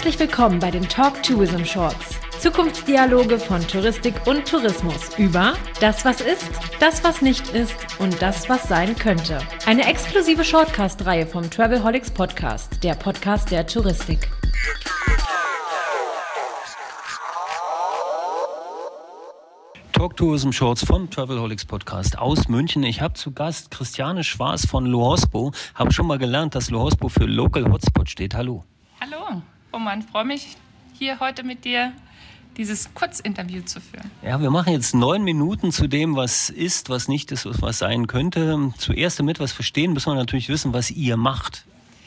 Herzlich willkommen bei den Talk Tourism Shorts. Zukunftsdialoge von Touristik und Tourismus über das, was ist, das, was nicht ist und das, was sein könnte. Eine exklusive Shortcast-Reihe vom Travelholics Podcast, der Podcast der Touristik. Talk Tourism Shorts vom Travelholics Podcast aus München. Ich habe zu Gast Christiane Schwarz von Lohospo. Habe schon mal gelernt, dass Lohospo für Local Hotspot steht. Hallo. Hallo, Roman. Ich freue mich, hier heute mit dir dieses Kurzinterview zu führen. Ja, wir machen jetzt 9 Minuten zu dem, was ist, was nicht ist, was sein könnte. Zuerst, damit wir es verstehen, müssen wir natürlich wissen, was ihr macht.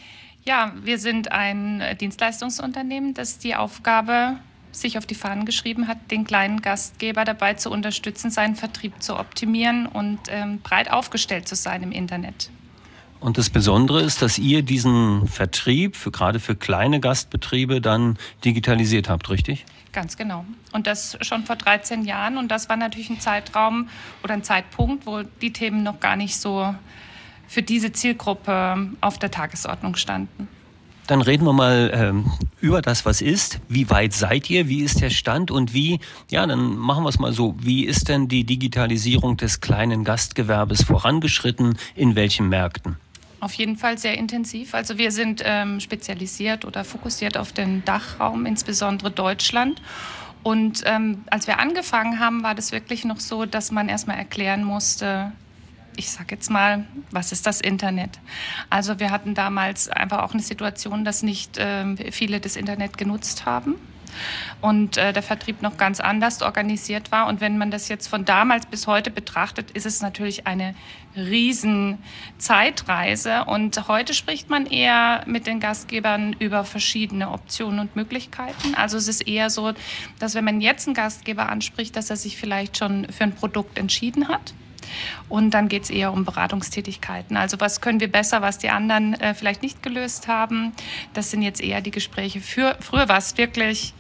Ja, wir sind ein Dienstleistungsunternehmen, das die Aufgabe sich auf die Fahnen geschrieben hat, den kleinen Gastgeber dabei zu unterstützen, seinen Vertrieb zu optimieren und breit aufgestellt zu sein im Internet. Und das Besondere ist, dass ihr diesen Vertrieb, gerade für kleine Gastbetriebe, dann digitalisiert habt, richtig? Ganz genau. Und das schon vor 13 Jahren. Und das war natürlich ein Zeitraum oder ein Zeitpunkt, wo die Themen noch gar nicht so für diese Zielgruppe auf der Tagesordnung standen. Dann reden wir mal über das, was ist. Wie weit seid ihr? Wie ist der Stand? Und dann machen wir es mal so, wie ist denn die Digitalisierung des kleinen Gastgewerbes vorangeschritten? In welchen Märkten? Auf jeden Fall sehr intensiv. Also wir sind spezialisiert oder fokussiert auf den Dachraum, insbesondere Deutschland. Und als wir angefangen haben, war das wirklich noch so, dass man erstmal erklären musste, ich sage jetzt mal, was ist das Internet? Also wir hatten damals einfach auch eine Situation, dass nicht viele das Internet genutzt haben und der Vertrieb noch ganz anders organisiert war. Und wenn man das jetzt von damals bis heute betrachtet, ist es natürlich eine riesen Zeitreise. Und heute spricht man eher mit den Gastgebern über verschiedene Optionen und Möglichkeiten. Also es ist eher so, dass wenn man jetzt einen Gastgeber anspricht, dass er sich vielleicht schon für ein Produkt entschieden hat. Und dann geht es eher um Beratungstätigkeiten. Also was können wir besser, was die anderen vielleicht nicht gelöst haben. Das sind jetzt eher die Gespräche. Früher war es wirklich,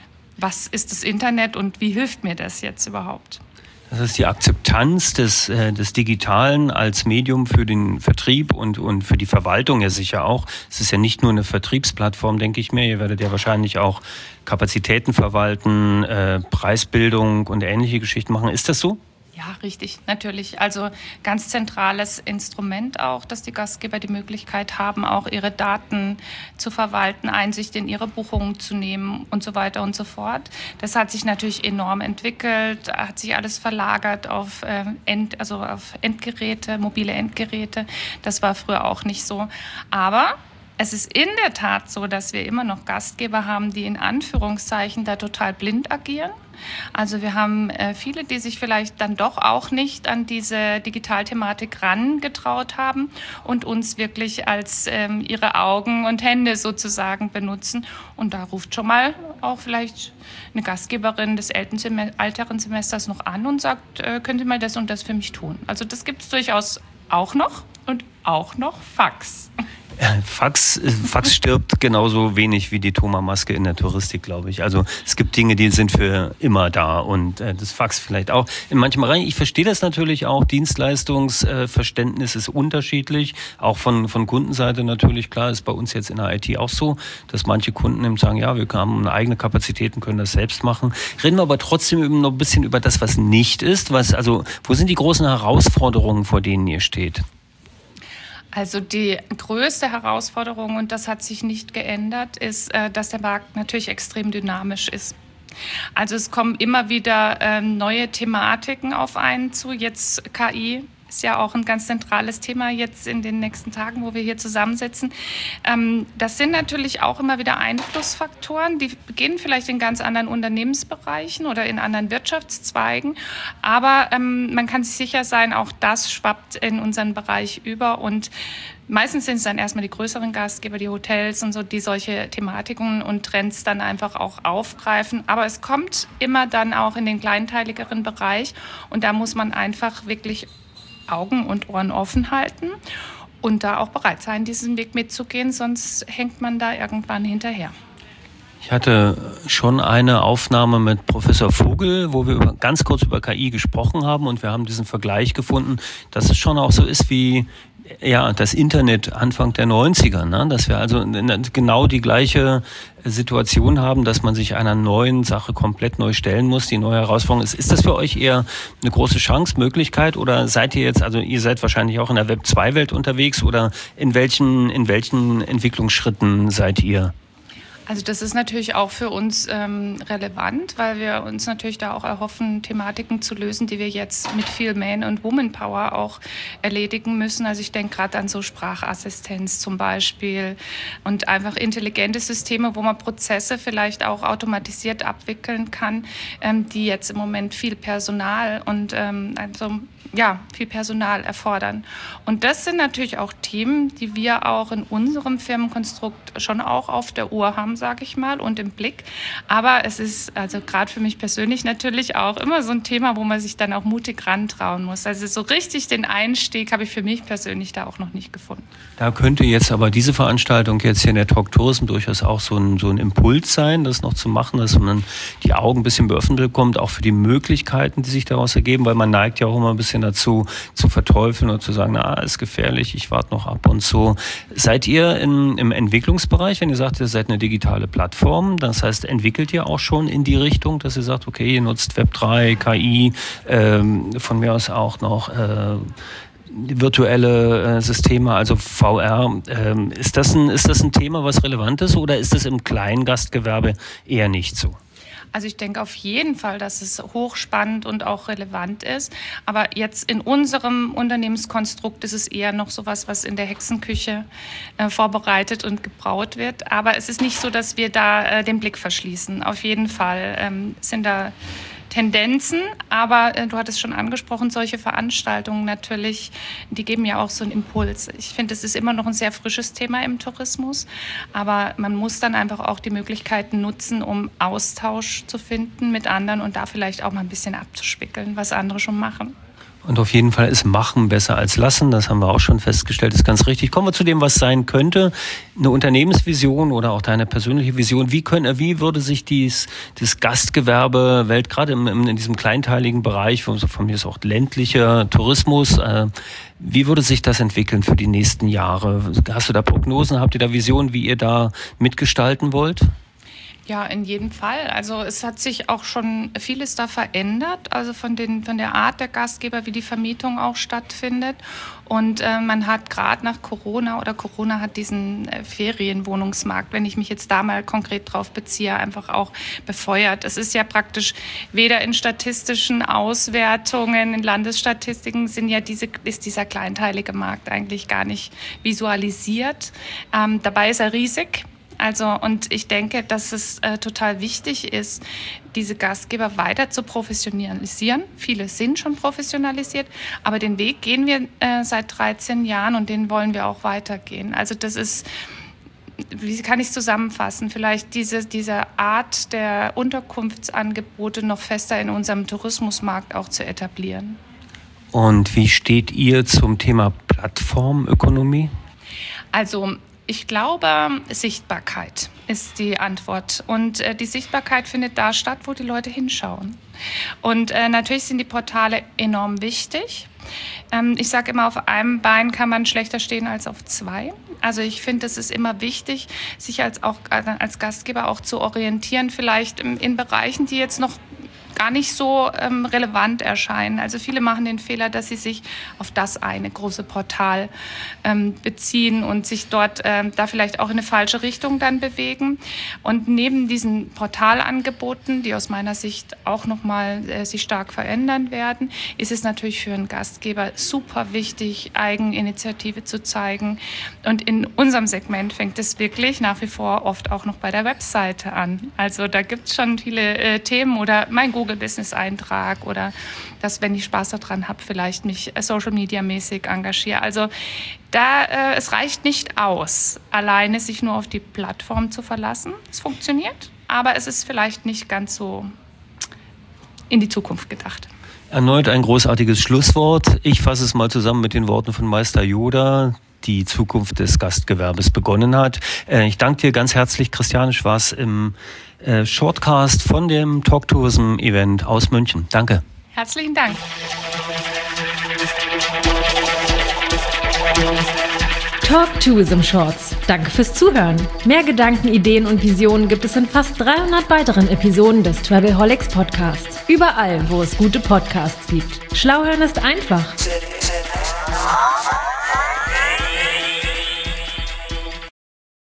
was ist das Internet und wie hilft mir das jetzt überhaupt? Das ist die Akzeptanz des Digitalen als Medium für den Vertrieb und für die Verwaltung ja sicher auch. Es ist ja nicht nur eine Vertriebsplattform, denke ich mir. Ihr werdet ja wahrscheinlich auch Kapazitäten verwalten, Preisbildung und ähnliche Geschichten machen. Ist das so? Ja, richtig, natürlich. Also ganz zentrales Instrument auch, dass die Gastgeber die Möglichkeit haben, auch ihre Daten zu verwalten, Einsicht in ihre Buchungen zu nehmen und so weiter und so fort. Das hat sich natürlich enorm entwickelt, hat sich alles verlagert auf Endgeräte, mobile Endgeräte. Das war früher auch nicht so. Aber es ist in der Tat so, dass wir immer noch Gastgeber haben, die in Anführungszeichen da total blind agieren. Also wir haben viele, die sich vielleicht dann doch auch nicht an diese Digitalthematik rangetraut haben und uns wirklich als ihre Augen und Hände sozusagen benutzen. Und da ruft schon mal auch vielleicht eine Gastgeberin des älteren Semesters noch an und sagt, können Sie mal das und das für mich tun. Also das gibt es durchaus auch noch und auch noch Fax. Fax stirbt genauso wenig wie die Thomas-Maske in der Touristik, glaube ich. Also es gibt Dinge, die sind für immer da und das Fax vielleicht auch. In manchen Bereichen, ich verstehe das natürlich auch, Dienstleistungsverständnis ist unterschiedlich, auch von Kundenseite natürlich. Klar, ist bei uns jetzt in der IT auch so, dass manche Kunden eben sagen, ja, wir haben eigene Kapazitäten, können das selbst machen. Reden wir aber trotzdem noch ein bisschen über das, was nicht ist. Wo sind die großen Herausforderungen, vor denen ihr steht? Also die größte Herausforderung, und das hat sich nicht geändert, ist, dass der Markt natürlich extrem dynamisch ist. Also es kommen immer wieder neue Thematiken auf einen zu. Jetzt KI ist ja auch ein ganz zentrales Thema jetzt in den nächsten Tagen, wo wir hier zusammensitzen. Das sind natürlich auch immer wieder Einflussfaktoren, die beginnen vielleicht in ganz anderen Unternehmensbereichen oder in anderen Wirtschaftszweigen. Aber man kann sich sicher sein, auch das schwappt in unseren Bereich über. Und meistens sind es dann erstmal die größeren Gastgeber, die Hotels und so, die solche Thematiken und Trends dann einfach auch aufgreifen. Aber es kommt immer dann auch in den kleinteiligeren Bereich. Und da muss man einfach wirklich Augen und Ohren offen halten und da auch bereit sein, diesen Weg mitzugehen, sonst hängt man da irgendwann hinterher. Ich hatte schon eine Aufnahme mit Professor Vogel, wo wir ganz kurz über KI gesprochen haben und wir haben diesen Vergleich gefunden, dass es schon auch so ist wie das Internet Anfang der 90er, ne? Dass wir also genau die gleiche Situation haben, dass man sich einer neuen Sache komplett neu stellen muss, die neue Herausforderung ist. Ist das für euch eher eine große Chance, Möglichkeit oder seid ihr jetzt, also ihr seid wahrscheinlich auch in der Web2-Welt unterwegs oder in welchen Entwicklungsschritten seid ihr? Also das ist natürlich auch für uns relevant, weil wir uns natürlich da auch erhoffen, Thematiken zu lösen, die wir jetzt mit viel Man- und Woman-Power auch erledigen müssen. Also ich denke gerade an so Sprachassistenz zum Beispiel und einfach intelligente Systeme, wo man Prozesse vielleicht auch automatisiert abwickeln kann, die jetzt im Moment viel Personal und viel Personal erfordern. Und das sind natürlich auch Themen, die wir auch in unserem Firmenkonstrukt schon auch auf der Uhr haben, sage ich mal, und im Blick. Aber es ist also gerade für mich persönlich natürlich auch immer so ein Thema, wo man sich dann auch mutig rantrauen muss. Also so richtig den Einstieg habe ich für mich persönlich da auch noch nicht gefunden. Da könnte jetzt aber diese Veranstaltung jetzt hier in der Talk Tourism durchaus auch so ein Impuls sein, das noch zu machen, dass man die Augen ein bisschen geöffnet bekommt, auch für die Möglichkeiten, die sich daraus ergeben, weil man neigt ja auch immer ein bisschen dazu, zu verteufeln und zu sagen, ist gefährlich, ich warte noch ab und so. Seid ihr im Entwicklungsbereich, wenn ihr sagt, ihr seid eine digitale Plattform, das heißt, entwickelt ihr auch schon in die Richtung, dass ihr sagt, okay, ihr nutzt Web3, KI, von mir aus auch noch virtuelle Systeme, also VR. Ist das ein Thema, was relevant ist oder ist es im kleinen Gastgewerbe eher nicht so? Also ich denke auf jeden Fall, dass es hochspannend und auch relevant ist. Aber jetzt in unserem Unternehmenskonstrukt ist es eher noch sowas, was in der Hexenküche vorbereitet und gebraut wird. Aber es ist nicht so, dass wir da den Blick verschließen. Auf jeden Fall sind da Tendenzen, aber du hattest schon angesprochen, solche Veranstaltungen natürlich, die geben ja auch so einen Impuls. Ich finde, es ist immer noch ein sehr frisches Thema im Tourismus, aber man muss dann einfach auch die Möglichkeiten nutzen, um Austausch zu finden mit anderen und da vielleicht auch mal ein bisschen abzuspickeln, was andere schon machen. Und auf jeden Fall ist Machen besser als Lassen. Das haben wir auch schon festgestellt, ist ganz richtig. Kommen wir zu dem, was sein könnte. Eine Unternehmensvision oder auch deine persönliche Vision. Wie würde sich das Gastgewerbe, gerade in diesem kleinteiligen Bereich, von mir ist auch ländlicher Tourismus, wie würde sich das entwickeln für die nächsten Jahre? Hast du da Prognosen? Habt ihr da Visionen, wie ihr da mitgestalten wollt? Ja, in jedem Fall. Also es hat sich auch schon vieles da verändert, also von der Art der Gastgeber, wie die Vermietung auch stattfindet. Und man hat gerade nach Corona hat diesen Ferienwohnungsmarkt, wenn ich mich jetzt da mal konkret drauf beziehe, einfach auch befeuert. Es ist ja praktisch weder in statistischen Auswertungen, in Landesstatistiken ist dieser kleinteilige Markt eigentlich gar nicht visualisiert. Dabei ist er riesig. Und ich denke, dass es total wichtig ist, diese Gastgeber weiter zu professionalisieren. Viele sind schon professionalisiert, aber den Weg gehen wir seit 13 Jahren und den wollen wir auch weitergehen. Also das ist, wie kann ich es zusammenfassen, vielleicht diese Art der Unterkunftsangebote noch fester in unserem Tourismusmarkt auch zu etablieren. Und wie steht ihr zum Thema Plattformökonomie? Also ich glaube, Sichtbarkeit ist die Antwort. Und die Sichtbarkeit findet da statt, wo die Leute hinschauen. Und natürlich sind die Portale enorm wichtig. Ich sage immer, auf einem Bein kann man schlechter stehen als auf zwei. Also ich finde, es ist immer wichtig, sich als Gastgeber auch zu orientieren, vielleicht in Bereichen, die jetzt noch gar nicht so relevant erscheinen. Also viele machen den Fehler, dass sie sich auf das eine große Portal beziehen und sich dort da vielleicht auch in eine falsche Richtung dann bewegen. Und neben diesen Portalangeboten, die aus meiner Sicht auch nochmal sich stark verändern werden, ist es natürlich für einen Gastgeber super wichtig, Eigeninitiative zu zeigen. Und in unserem Segment fängt es wirklich nach wie vor oft auch noch bei der Webseite an. Also da gibt es schon viele Themen oder mein Google-Business-Eintrag oder dass, wenn ich Spaß daran habe, vielleicht mich Social-Media-mäßig engagiere. Also es reicht nicht aus, alleine sich nur auf die Plattform zu verlassen. Es funktioniert, aber es ist vielleicht nicht ganz so in die Zukunft gedacht. Erneut ein großartiges Schlusswort. Ich fasse es mal zusammen mit den Worten von Meister Yoda. die Zukunft des Gastgewerbes begonnen hat. Ich danke dir ganz herzlich, Christiane Schwass, im Shortcast von dem Talk Tourism Event aus München. Danke. Herzlichen Dank. Talk Tourism Shorts. Danke fürs Zuhören. Mehr Gedanken, Ideen und Visionen gibt es in fast 300 weiteren Episoden des Travelholics Podcasts. Überall, wo es gute Podcasts gibt. Schlau hören ist einfach.